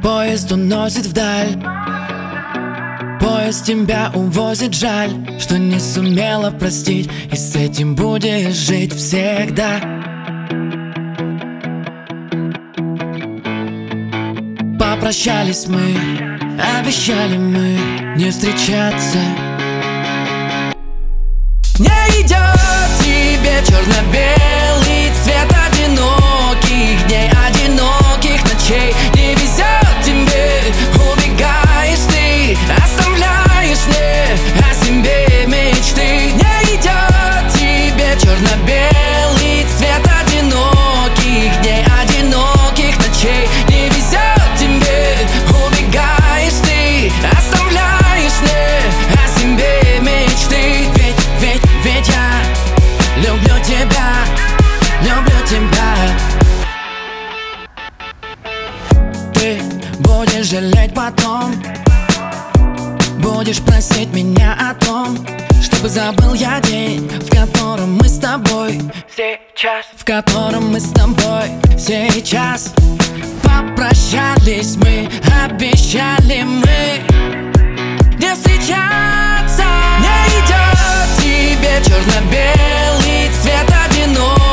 Поезд уносит вдаль, поезд тебя увозит, жаль, что не сумела простить, и с этим будешь жить всегда. Попрощались мы, обещали мы не встречаться. Не идет тебе черно-белый цвет одиноких дней, одиноких ночей. Не везет тебе, убегаешь ты, оставляешь мне о себе мечты. Не идет тебе черно-белый цвет одиноких дней, одиноких ночей. Не везет тебе, убегаешь ты, оставляешь мне о себе мечты. Ведь я люблю тебя, люблю тебя. Ты будешь жалеть потом, будешь просить меня о том, чтобы забыл я день, в котором мы с тобой сейчас, в котором мы с тобой сейчас. Попрощались мы, обещали мы не встречаться. Не идет тебе черно-белый цвет одинокий